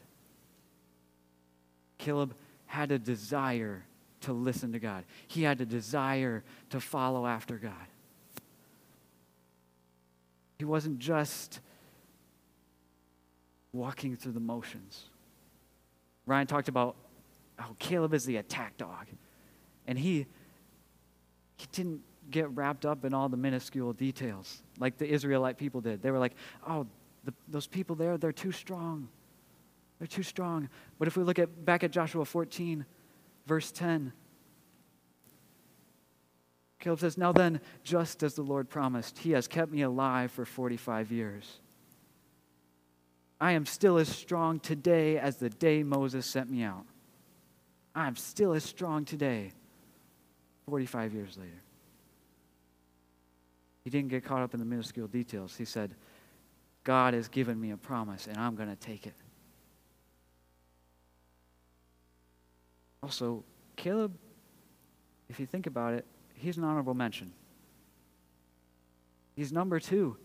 Caleb had a desire to listen to God. He had a desire to follow after God. He wasn't just walking through the motions. Ryan talked about how Caleb is the attack dog. And he, he didn't get wrapped up in all the minuscule details like the Israelite people did. They were like, oh, the, those people there, they're too strong. They're too strong. But if we look at back at Joshua fourteen, verse ten, Caleb says, now then, just as the Lord promised, he has kept me alive for forty-five years. I am still as strong today as the day Moses sent me out. I am still as strong today, forty-five years later. He didn't get caught up in the minuscule details. He said, God has given me a promise, and I'm going to take it. Also, Caleb, if you think about it, he's an honorable mention. He's number two.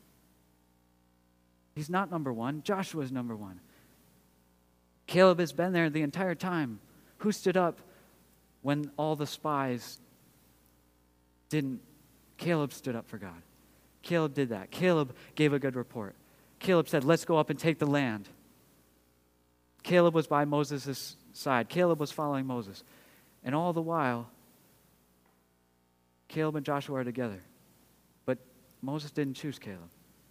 He's not number one. Joshua's number one. Caleb has been there the entire time. Who stood up when all the spies didn't? Caleb stood up for God. Caleb did that. Caleb gave a good report. Caleb said, let's go up and take the land. Caleb was by Moses' side. Caleb was following Moses. And all the while, Caleb and Joshua are together. But Moses didn't choose Caleb.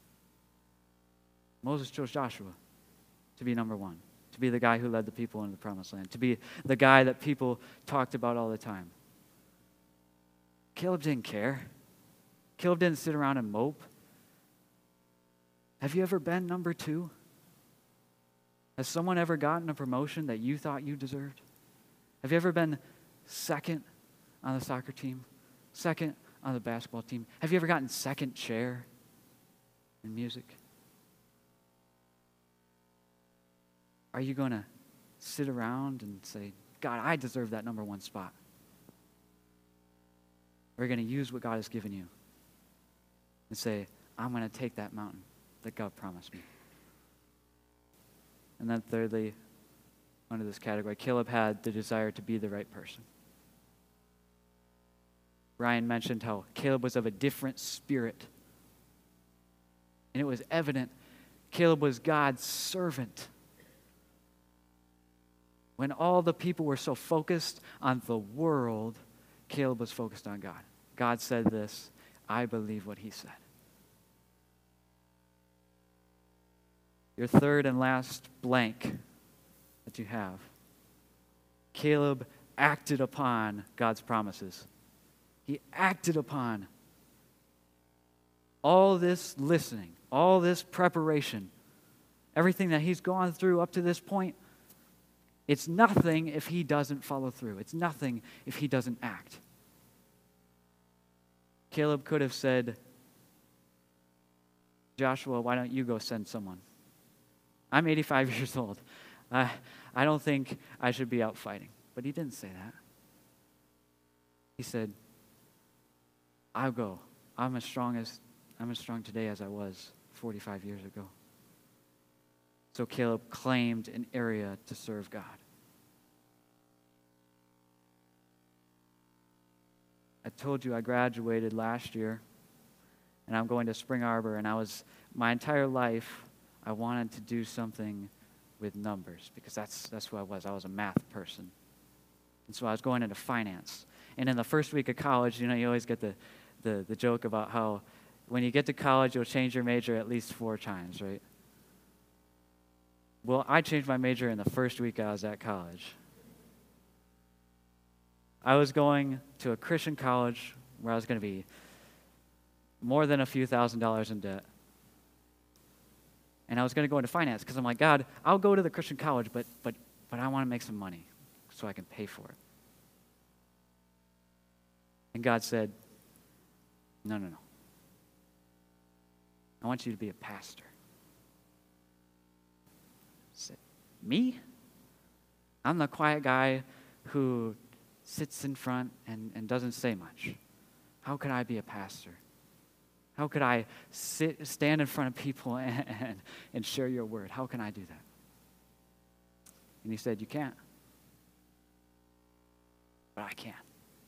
Moses chose Joshua to be number one, to be the guy who led the people into the promised land, to be the guy that people talked about all the time. Caleb didn't care. Caleb didn't sit around and mope. Have you ever been number two? Has someone ever gotten a promotion that you thought you deserved? Have you ever been second on the soccer team? Second on the basketball team? Have you ever gotten second chair in music? Are you going to sit around and say, God, I deserve that number one spot? Or are you going to use what God has given you and say, I'm going to take that mountain that God promised me? And then thirdly, under this category, Caleb had the desire to be the right person. Ryan mentioned how Caleb was of a different spirit. And it was evident Caleb was God's servant. When all the people were so focused on the world, Caleb was focused on God. God said this, I believe what he said. Your third and last blank that you have. Caleb acted upon God's promises. He acted upon all this listening, all this preparation, everything that he's gone through up to this point. It's nothing if he doesn't follow through. It's nothing if he doesn't act. Caleb could have said, Joshua, why don't you go send someone? I'm eighty-five years old. Uh, I don't think I should be out fighting. But he didn't say that. He said, I'll go. I'm as strong as I'm as strong today as I was forty-five years ago. So Caleb claimed an area to serve God. I told you I graduated last year, and I'm going to Spring Arbor, and I was, my entire life, I wanted to do something with numbers, because that's that's who I was. I was a math person. And so I was going into finance. And in the first week of college, you know, you always get the, the, the joke about how when you get to college, you'll change your major at least four times, right? Well, I changed my major in the first week I was at college. I was going to a Christian college where I was going to be more than a few thousand dollars in debt. And I was going to go into finance because I'm like, God, I'll go to the Christian college, but but but I want to make some money so I can pay for it. And God said, no, no, no. I want you to be a pastor. I said, me? I'm the quiet guy who sits in front and, and doesn't say much. How could I be a pastor? How could I sit, stand in front of people and, and, and share your word? How can I do that? And he said, you can't. But I can.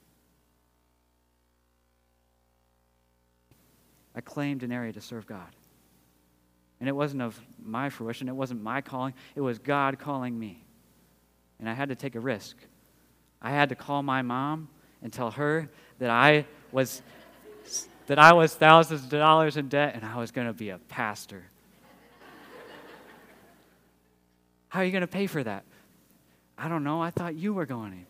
I claimed an area to serve God. And it wasn't of my fruition. It wasn't my calling. It was God calling me. And I had to take a risk. I had to call my mom and tell her that I was that I was thousands of dollars in debt and I was going to be a pastor. How are you going to pay for that? I don't know. I thought you were going.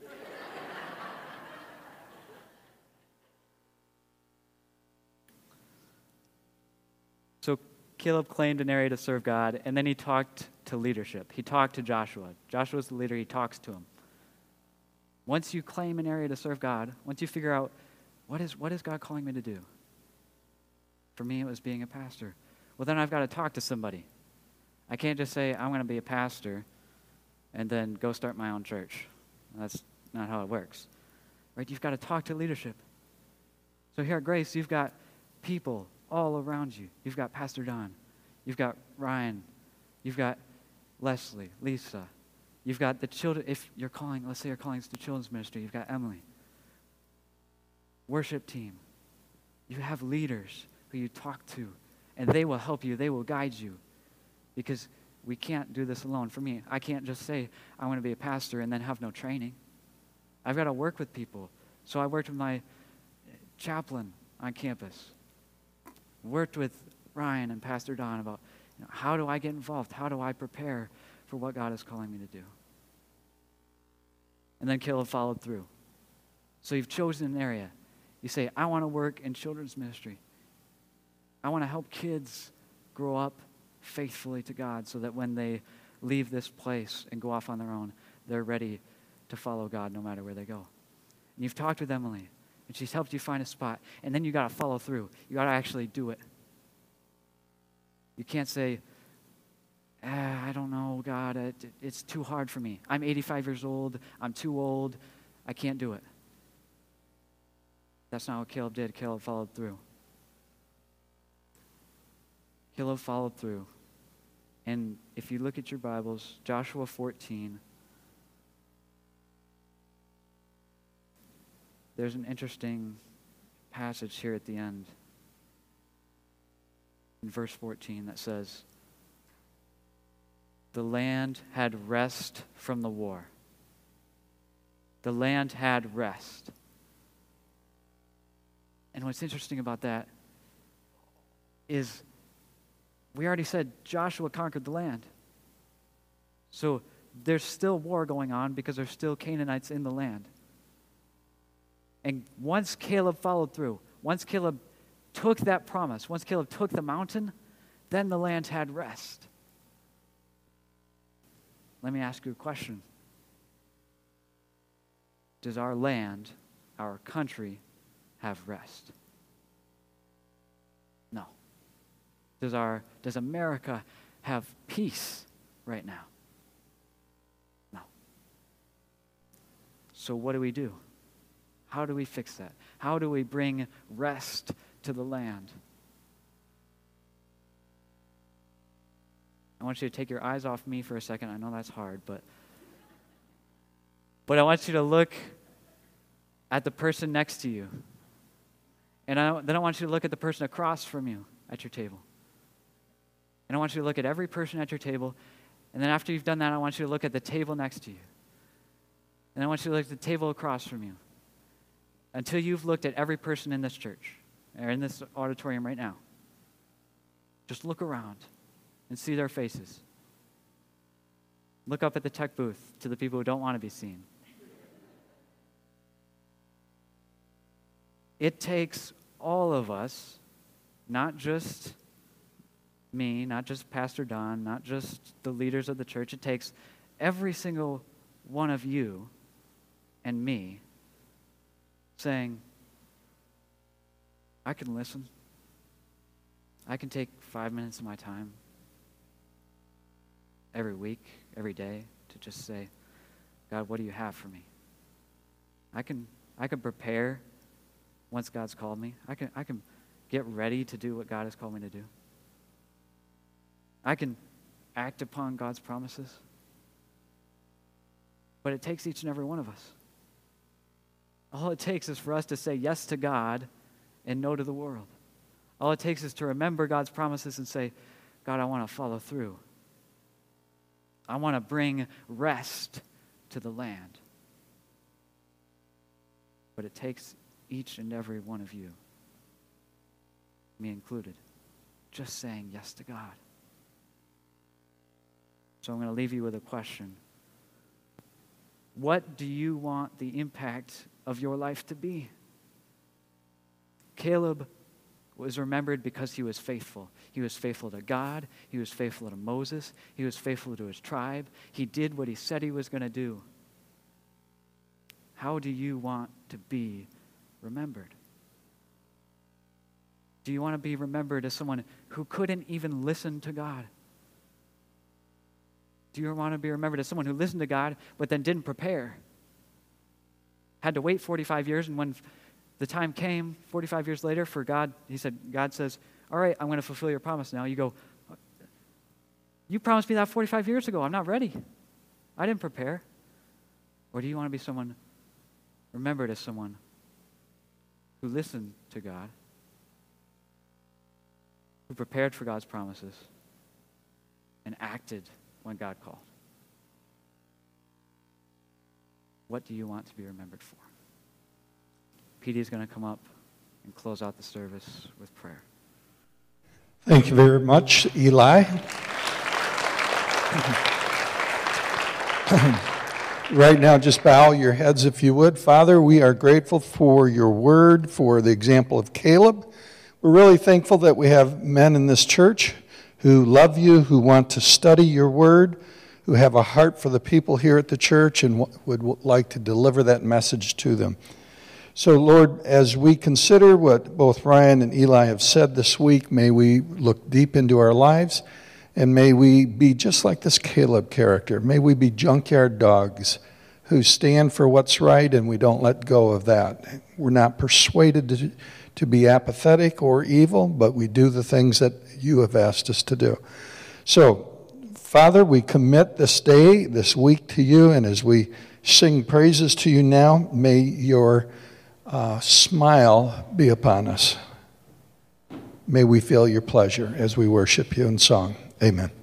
So Caleb claimed an area to serve God, and then he talked to leadership. He talked to Joshua. Joshua's the leader. He talks to him. Once you claim an area to serve God, once you figure out, what is what is God calling me to do? For me, it was being a pastor. Well, then I've got to talk to somebody. I can't just say, I'm going to be a pastor, and then go start my own church. That's not how it works. Right? You've got to talk to leadership. So here at Grace, you've got people all around you. You've got Pastor Don. You've got Ryan. You've got Leslie, Lisa. You've got the children. If you're calling, let's say you're calling to children's ministry, you've got Emily. Worship team. You have leaders who you talk to, and they will help you. They will guide you, because we can't do this alone. For me, I can't just say I want to be a pastor and then have no training. I've got to work with people. So I worked with my chaplain on campus. Worked with Ryan and Pastor Don about, you know, how do I get involved? How do I prepare for what God is calling me to do? And then Caleb followed through. So you've chosen an area. You say, I want to work in children's ministry. I want to help kids grow up faithfully to God so that when they leave this place and go off on their own, they're ready to follow God no matter where they go. And you've talked with Emily, and she's helped you find a spot, and then you got to follow through. You got to actually do it. You can't say, ah, I don't know, God, it, it's too hard for me. I'm eighty-five years old. I'm too old. I can't do it. That's not what Caleb did. Caleb followed through. Caleb followed through. And if you look at your Bibles, Joshua fourteen, there's an interesting passage here at the end in verse fourteen that says, the land had rest from the war. The land had rest. And what's interesting about that is we already said Joshua conquered the land. So there's still war going on because there's still Canaanites in the land. And once Caleb followed through, once Caleb took that promise, once Caleb took the mountain, then the land had rest. Let me ask you a question. does our land, our country, have rest? No. Does our does America have peace right now? No. So what do we do? How do we fix that? How do we bring rest to the land? I want you to take your eyes off me for a second. I know that's hard, but but I want you to look at the person next to you. And I, then I want you to look at the person across from you at your table. And I want you to look at every person at your table. And then after you've done that, I want you to look at the table next to you. And I want you to look at the table across from you. Until you've looked at every person in this church, or in this auditorium right now. Just look around and see their faces. Look up at the tech booth to the people who don't want to be seen. It takes all of us, not just me, not just Pastor Don, not just the leaders of the church. It takes every single one of you and me saying, I can listen. I can take five minutes of my time every week, every day to just say, God, what do you have for me? I can I can prepare once God's called me. I can I can get ready to do what God has called me to do. I can act upon God's promises. But it takes each and every one of us. All it takes is for us to say yes to God and no to the world. All it takes is to remember God's promises and say, God, I want to follow through. I want to bring rest to the land. But it takes each and every one of you, me included, just saying yes to God. So I'm going to leave you with a question. What do you want the impact of your life to be? Caleb was remembered because he was faithful. He was faithful to God. He was faithful to Moses. He was faithful to his tribe. He did what he said he was going to do. How do you want to be remembered? Do you want to be remembered as someone who couldn't even listen to God? Do you want to be remembered as someone who listened to God but then didn't prepare? Had to wait forty-five years, and when the time came, forty-five years later, for God, he said, God says, all right, I'm going to fulfill your promise now. You go, you promised me that forty-five years ago. I'm not ready. I didn't prepare. Or do you want to be someone remembered as someone who listened to God, who prepared for God's promises, and acted when God called? What do you want to be remembered for? P D is going to come up and close out the service with prayer.
Thank you very much, Eli. Right now, just bow your heads if you would. Father, we are grateful for your word, for the example of Caleb. We're really thankful that we have men in this church who love you, who want to study your word, who have a heart for the people here at the church and would like to deliver that message to them. So, Lord, as we consider what both Ryan and Eli have said this week, may we look deep into our lives, and may we be just like this Caleb character. May we be junkyard dogs who stand for what's right, and we don't let go of that. We're not persuaded to, to be apathetic or evil, but we do the things that you have asked us to do. So, Father, we commit this day, this week to you, and as we sing praises to you now, may your uh, smile be upon us. May we feel your pleasure as we worship you in song. Amen.